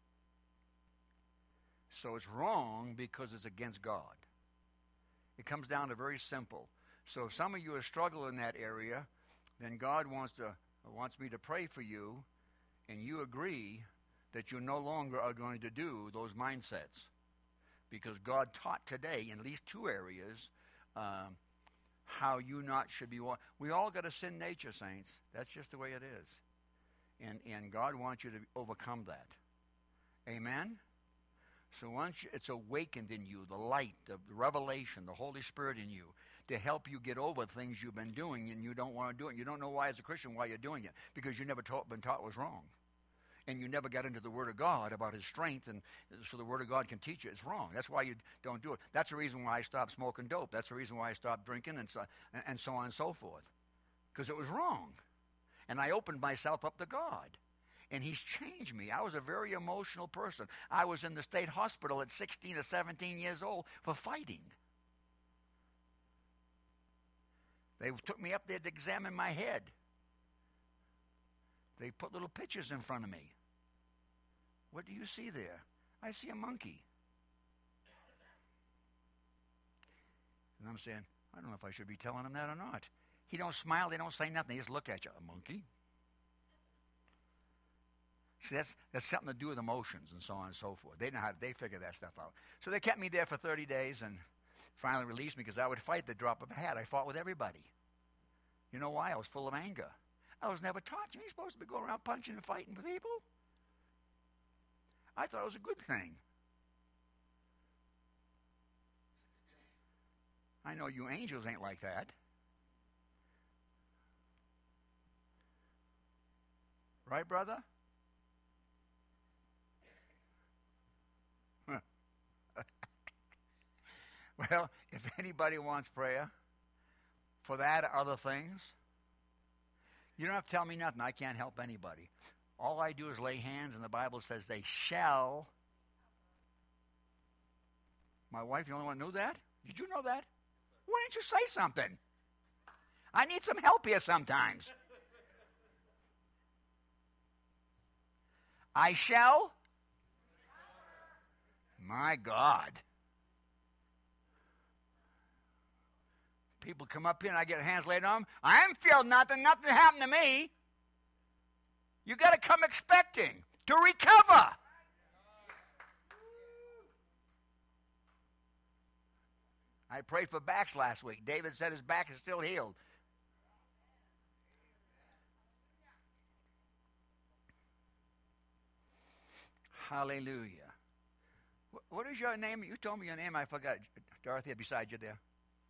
[SPEAKER 1] So it's wrong because it's against God. It comes down to very simple. So if some of you are struggling in that area, then God wants me to pray for you, and you agree that you no longer are going to do those mindsets. Because God taught today in at least two areas how you not should be walking. We all got a sin nature, saints. That's just the way it is. And God wants you to overcome that. Amen? So once it's awakened in you, the light, the revelation, the Holy Spirit in you, to help you get over things you've been doing and you don't want to do it. You don't know why as a Christian why you're doing it, because you never been taught was wrong. And you never got into the Word of God about His strength, and so the Word of God can teach you it's wrong. That's why you don't do it. That's the reason why I stopped smoking dope. That's the reason why I stopped drinking and so on and so forth. Because it was wrong. And I opened myself up to God. And He's changed me. I was a very emotional person. I was in the state hospital at 16 or 17 years old for fighting. They took me up there to examine my head. They put little pictures in front of me. What do you see there? I see a monkey. And I'm saying, I don't know if I should be telling them that or not. He don't smile. They don't say nothing. They just look at you. A monkey? See, that's something to do with emotions and so on and so forth. They know how they figure that stuff out. So they kept me there for 30 days and finally released me because I would fight the drop of a hat. I fought with everybody. You know why? I was full of anger. I was never taught. You ain't supposed to be going around punching and fighting with people. I thought it was a good thing. I know you angels ain't like that. Right, brother? Well, if anybody wants prayer for that or other things, you don't have to tell me nothing. I can't help anybody. All I do is lay hands, and the Bible says they shall. My wife, the only one who knew that? Did you know that? Why didn't you say something? I need some help here sometimes. I shall. My God. People come up here and I get hands laid on them. I didn't feel nothing. Nothing happened to me. You got to come expecting to recover. I prayed for backs last week. David said his back is still healed. Hallelujah. What is your name? You told me your name. I forgot. Dorothy, beside you there.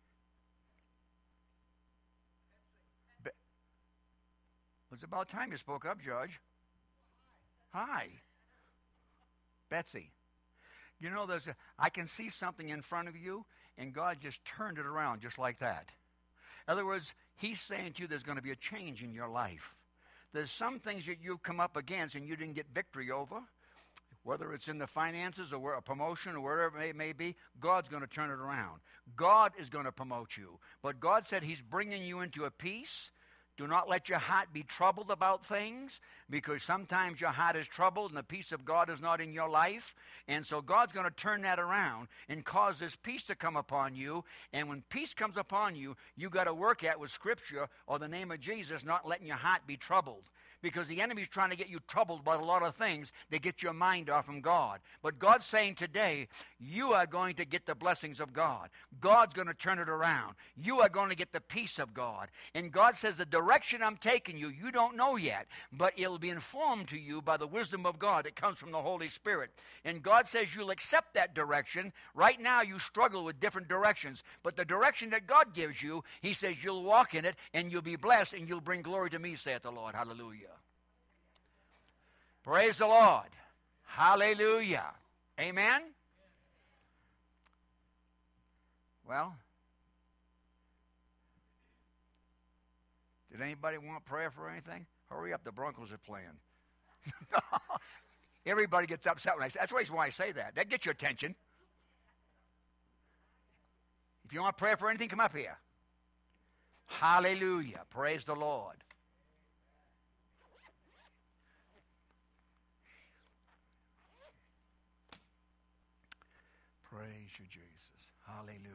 [SPEAKER 1] It's about time you spoke up, George. Hi. Betsy. You know, I can see something in front of you, and God just turned it around just like that. In other words, He's saying to you there's going to be a change in your life. There's some things that you've come up against and you didn't get victory over, whether it's in the finances or a promotion or wherever it may be. God's going to turn it around. God is going to promote you. But God said He's bringing you into a peace. Do not let your heart be troubled about things, because sometimes your heart is troubled and the peace of God is not in your life. And so God's going to turn that around and cause this peace to come upon you. And when peace comes upon you, you got to work at with Scripture or the name of Jesus, not letting your heart be troubled. because the enemy's trying to get you troubled about a lot of things that get your mind off from God. But God's saying today, you are going to get the blessings of God. God's going to turn it around. You are going to get the peace of God. And God says, the direction I'm taking you, you don't know yet, but it'll be informed to you by the wisdom of God that comes from the Holy Spirit. And God says you'll accept that direction. Right now you struggle with different directions, but the direction that God gives you, he says you'll walk in it and you'll be blessed and you'll bring glory to me, saith the Lord. Hallelujah. Praise the Lord. Hallelujah. Amen. Well, did anybody want prayer for anything? Hurry up, the Broncos are playing. Everybody gets upset when I say, that's why I say that. That gets your attention. If you want prayer for anything, come up here. Hallelujah. Praise the Lord. Praise you, Jesus. Hallelujah.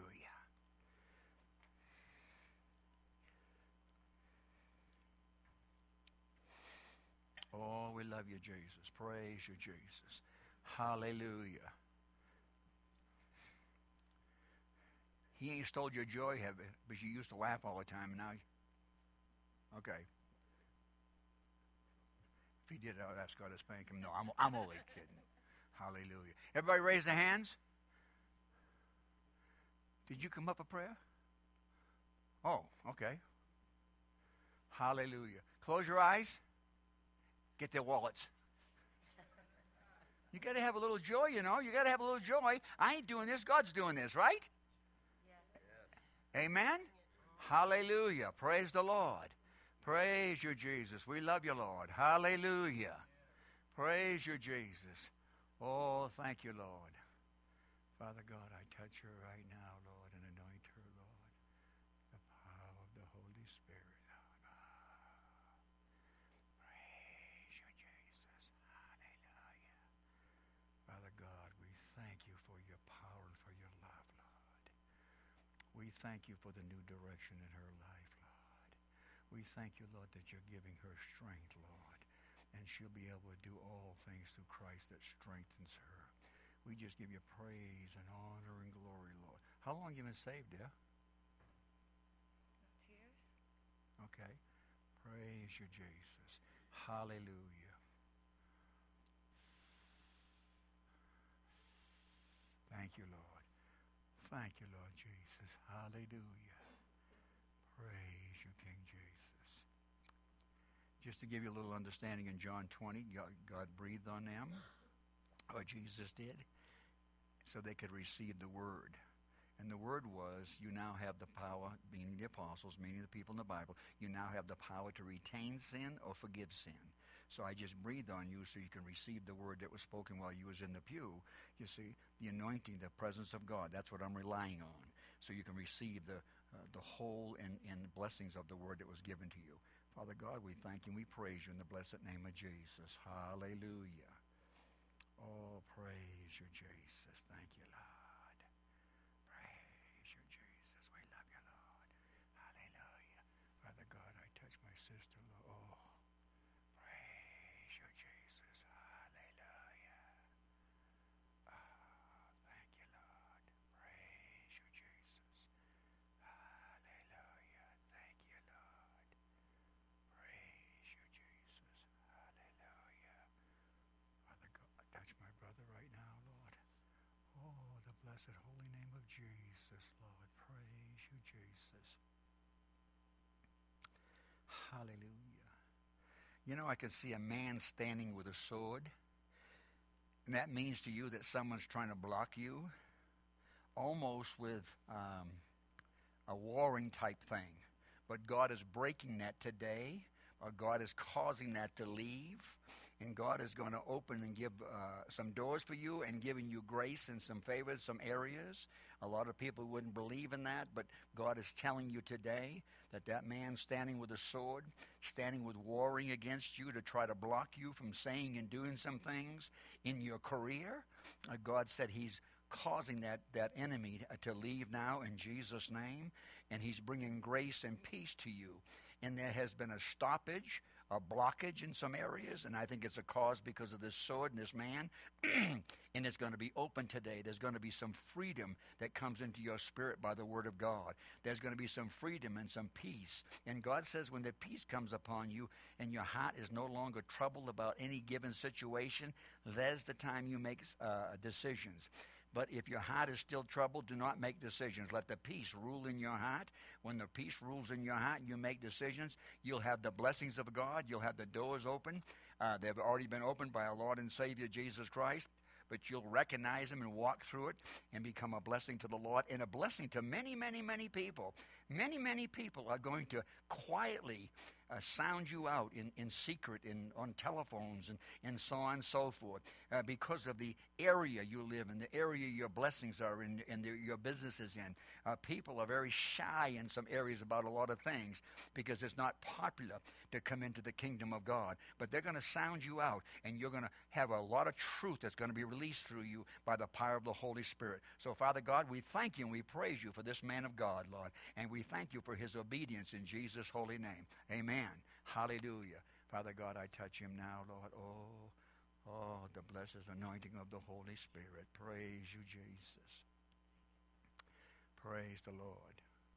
[SPEAKER 1] Oh, we love you, Jesus. Praise you, Jesus. Hallelujah. He ain't stole your joy, have you? But you used to laugh all the time, and now okay. If he did, I would ask God to spank him. No, I'm only kidding. Hallelujah. Everybody raise their hands. Did you come up for prayer? Oh, okay. Hallelujah. Close your eyes. Get their wallets. You got to have a little joy, you know. You got to have a little joy. I ain't doing this. God's doing this, right? Yes. Amen? Hallelujah. Praise the Lord. Praise you, Jesus. We love you, Lord. Hallelujah. Praise you, Jesus. Oh, thank you, Lord. Father God, I touch her right now, Lord, and anoint her, Lord. The power of the Holy Spirit. Praise you, Jesus. Hallelujah. Father God, we thank you for your power and for your love, Lord. We thank you for the new direction in her life, Lord. We thank you, Lord, that you're giving her strength, Lord, and she'll be able to do all things through Christ that strengthens her. We just give you praise and honor and glory, Lord. How long have you been saved, dear?
[SPEAKER 2] 2 years.
[SPEAKER 1] Okay. Praise you, Jesus. Hallelujah. Thank you, Lord. Thank you, Lord Jesus. Hallelujah. Praise you, King Jesus. Just to give you a little understanding, in John 20, God breathed on them, or Jesus did, so they could receive the word. And the word was, you now have the power, meaning the apostles, meaning the people in the Bible, you now have the power to retain sin or forgive sin. So I just breathed on you so you can receive the word that was spoken while you was in the pew. You see, the anointing, the presence of God, that's what I'm relying on. So you can receive the whole and blessings of the word that was given to you. Father God, we thank you and we praise you in the blessed name of Jesus. Hallelujah. Oh, praise you, Jesus. Thank you, Lord. Praise you, Jesus. We love you, Lord. Hallelujah. Father God, I touch my sister, Lord. Oh, praise you, Jesus. Hallelujah. Oh, thank you, Lord. Praise you, Jesus. Hallelujah. Thank you, Lord. Praise you, Jesus. Hallelujah. Father God, touch my brother right now, Lord. Oh, the blessed holy name of Jesus, Lord. Praise you, Jesus. Hallelujah. You know, I can see a man standing with a sword, and that means to you that someone's trying to block you, almost with a warring type thing. But God is breaking that today, or God is causing that to leave. And God is going to open and give some doors for you and giving you grace in some favors, some areas. A lot of people wouldn't believe in that, but God is telling you today that that man standing with a sword, standing with warring against you to try to block you from saying and doing some things in your career, God said he's causing that enemy to leave now in Jesus' name, and he's bringing grace and peace to you. And there has been a stoppage a blockage in some areas, and I think it's a cause because of this sword and this man. And it's going to be open today. There's going to be some freedom that comes into your spirit by the word of God. There's going to be some freedom and some peace. And God says when the peace comes upon you and your heart is no longer troubled about any given situation, there's the time you make decisions. But if your heart is still troubled, do not make decisions. Let the peace rule in your heart. When the peace rules in your heart and you make decisions, you'll have the blessings of God. You'll have the doors open. They've already been opened by our Lord and Savior, Jesus Christ. But you'll recognize Him and walk through it and become a blessing to the Lord and a blessing to many, many, many people. Many, many people are going to quietly sound you out in secret on telephones and so on and so forth because of the area you live in, the area your blessings are in, and your business is in. People are very shy in some areas about a lot of things because it's not popular to come into the kingdom of God. But they're going to sound you out, and you're going to have a lot of truth that's going to be released through you by the power of the Holy Spirit. So, Father God, we thank you and we praise you for this man of God, Lord, and we thank you for his obedience in Jesus' holy name. Amen. Hallelujah. Father God, I touch him now, Lord. Oh, the blessed anointing of the Holy Spirit. Praise you, Jesus. Praise the Lord.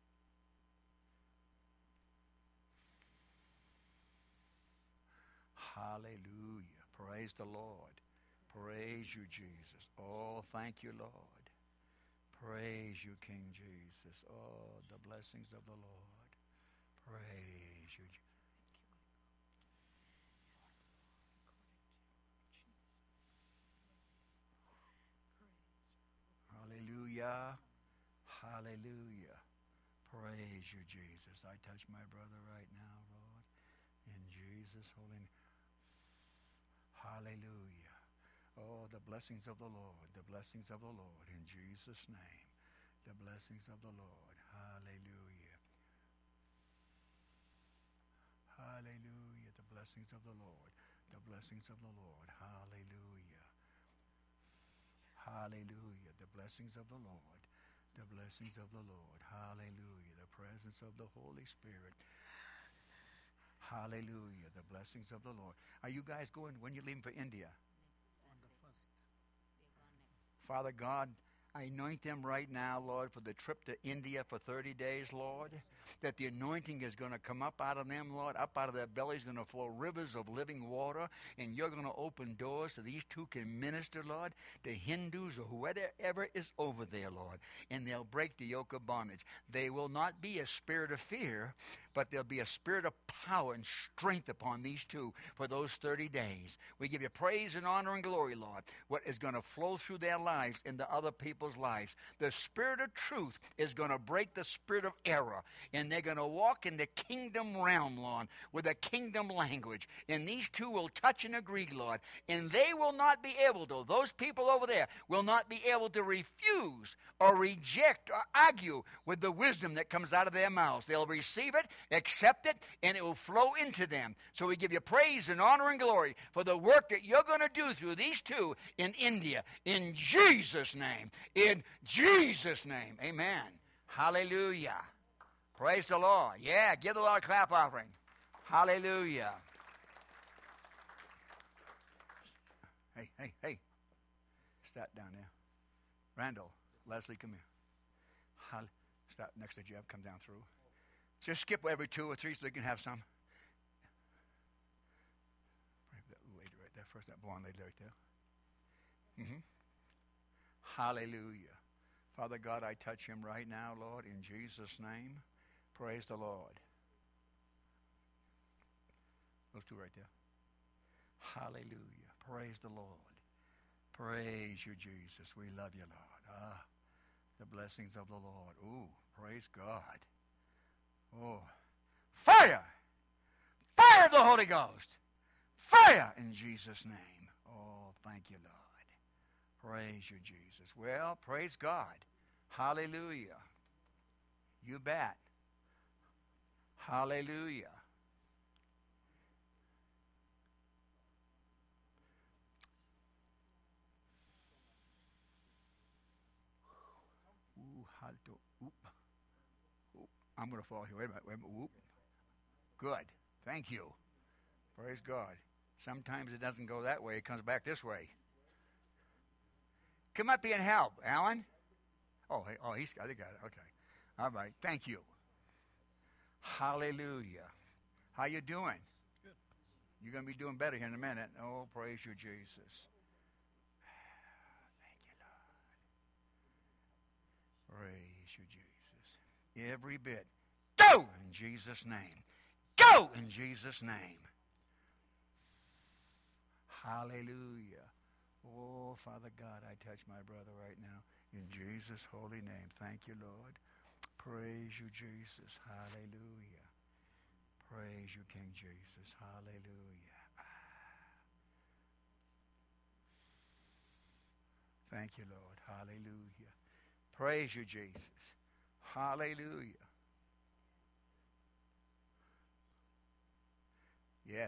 [SPEAKER 1] Hallelujah. Praise the Lord. Praise you, Jesus. Oh, thank you, Lord. Praise you, King Jesus. Oh, the blessings of the Lord. Praise you. Hallelujah. Hallelujah. Praise you, Jesus. I touch my brother right now, Lord, in Jesus' holy name. Hallelujah. Oh, the blessings of the Lord, the blessings of the Lord, in Jesus' name. The blessings of the Lord. Hallelujah. Hallelujah. The blessings of the Lord. The blessings of the Lord. Hallelujah. Hallelujah. The blessings of the Lord. The blessings of the Lord. Hallelujah. The presence of the Holy Spirit. Hallelujah. The blessings of the Lord. Are you guys going, when you leaving for India?
[SPEAKER 2] On the 1st.
[SPEAKER 1] Father God, I anoint them right now, Lord, for the trip to India for 30 days, Lord, that the anointing is going to come up out of them, Lord. Up out of their bellies going to flow rivers of living water, and you're going to open doors so these two can minister, Lord, to Hindus or whoever is over there, Lord, and they'll break the yoke of bondage. They will not be a spirit of fear, but there'll be a spirit of power and strength upon these two for those 30 days. We give you praise and honor and glory, Lord, what is going to flow through their lives into other people's lives. The spirit of truth is going to break the spirit of error, and they're going to walk in the kingdom realm, Lord, with a kingdom language. And these two will touch and agree, Lord, and they will not be able to, those people over there will not be able to refuse or reject or argue with the wisdom that comes out of their mouths. They'll receive it, accept it, and it will flow into them. So we give you praise and honor and glory for the work that you're going to do through these two in India. In Jesus' name. In Jesus' name. Amen. Hallelujah. Praise the Lord. Yeah, give the Lord a clap offering. Hallelujah. Hey. Stop down there. Randall, Leslie, come here. Stop next to Jeff. Come down through. Just skip every 2 or 3 so they can have some. That lady right there first, that blonde lady right there. Hallelujah. Father God, I touch him right now, Lord, in Jesus' name. Praise the Lord. Those two right there. Hallelujah. Praise the Lord. Praise you, Jesus. We love you, Lord. The blessings of the Lord. Ooh, praise God. Oh, fire! Fire of the Holy Ghost! Fire in Jesus' name. Oh, thank you, Lord. Praise you, Jesus. Well, praise God. Hallelujah. You bet. Hallelujah. Ooh, oop. I'm going to fall here. Wait a minute. Whoop. Good. Thank you. Praise God. Sometimes it doesn't go that way. It comes back this way. Come up here and help, Alan. He's got it. Okay. All right. Thank you. Hallelujah. How you doing?
[SPEAKER 2] Good.
[SPEAKER 1] You're going to be doing better here in a minute. Oh, praise you, Jesus. Thank you, Lord. Praise you, Jesus. Every bit. Go in Jesus' name. Go in Jesus' name. Hallelujah. Oh, Father God, I touch my brother right now. In Jesus' holy name. Thank you, Lord. Praise you, Jesus. Hallelujah. Praise you, King Jesus. Hallelujah. Thank you, Lord. Hallelujah. Praise you, Jesus. Hallelujah. Yes.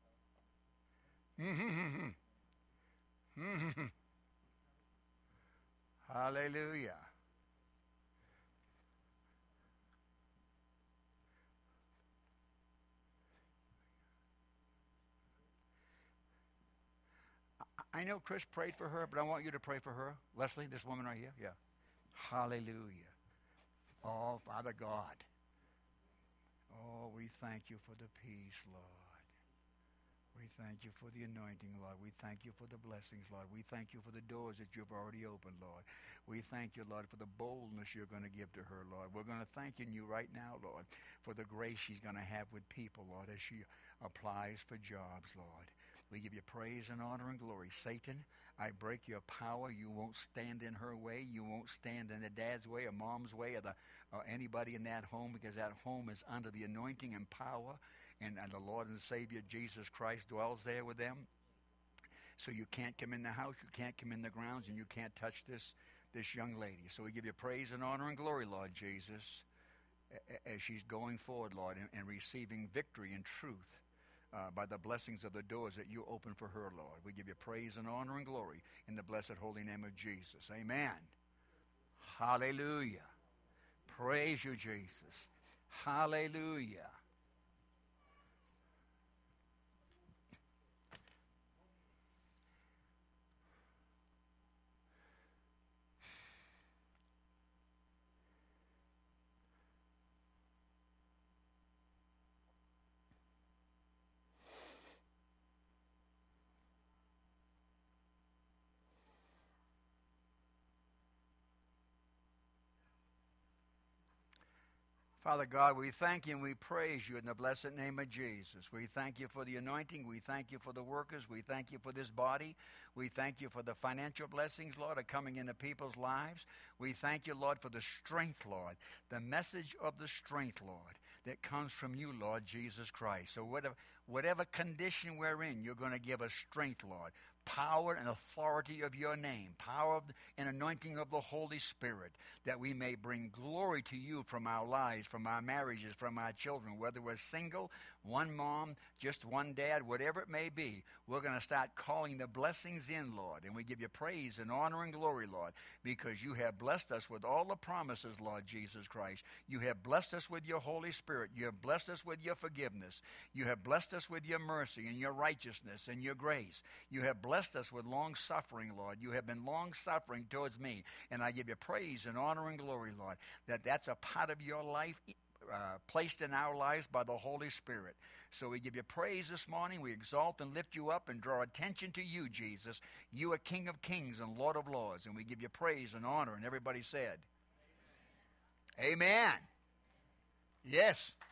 [SPEAKER 1] Hallelujah. I know Chris prayed for her, but I want you to pray for her. Leslie, this woman right here? Yeah. Hallelujah. Oh, Father God. Oh, we thank you for the peace, Lord. We thank you for the anointing, Lord. We thank you for the blessings, Lord. We thank you for the doors that you've already opened, Lord. We thank you, Lord, for the boldness you're going to give to her, Lord. We're going to thank you right now, Lord, for the grace she's going to have with people, Lord, as she applies for jobs, Lord. We give you praise and honor and glory. Satan, I break your power. You won't stand in her way. You won't stand in the dad's way or mom's way or anybody in that home, because that home is under the anointing and power, and the Lord and Savior Jesus Christ dwells there with them. So you can't come in the house, you can't come in the grounds, and you can't touch this young lady. So we give you praise and honor and glory, Lord Jesus, as she's going forward, Lord, and receiving victory and truth. By the blessings of the doors that you open for her, Lord. We give you praise and honor and glory in the blessed holy name of Jesus. Amen. Hallelujah. Praise you, Jesus. Hallelujah. Father God, we thank you and we praise you in the blessed name of Jesus. We thank you for the anointing. We thank you for the workers. We thank you for this body. We thank you for the financial blessings, Lord, are coming into people's lives. We thank you, Lord, for the strength, Lord, the message of the strength, Lord, that comes from you, Lord Jesus Christ. So whatever condition we're in, you're going to give us strength, Lord. Power and authority of your name, power and anointing of the Holy Spirit, that we may bring glory to you from our lives, from our marriages, from our children, whether we're single, one mom, just one dad, whatever it may be. We're going to start calling the blessings in, Lord, and we give you praise and honor and glory, Lord, because you have blessed us with all the promises, Lord Jesus Christ. You have blessed us with your Holy Spirit. You have blessed us with your forgiveness. You have blessed us with your mercy and your righteousness and your grace. You have blessed us with long-suffering, Lord. You have been long-suffering towards me, and I give you praise and honor and glory, Lord, that's a part of your life placed in our lives by the Holy Spirit. So we give you praise this morning. We exalt and lift you up and draw attention to you, Jesus. You are King of kings and Lord of lords, and we give you praise and honor, and everybody said, Amen. Amen. Yes.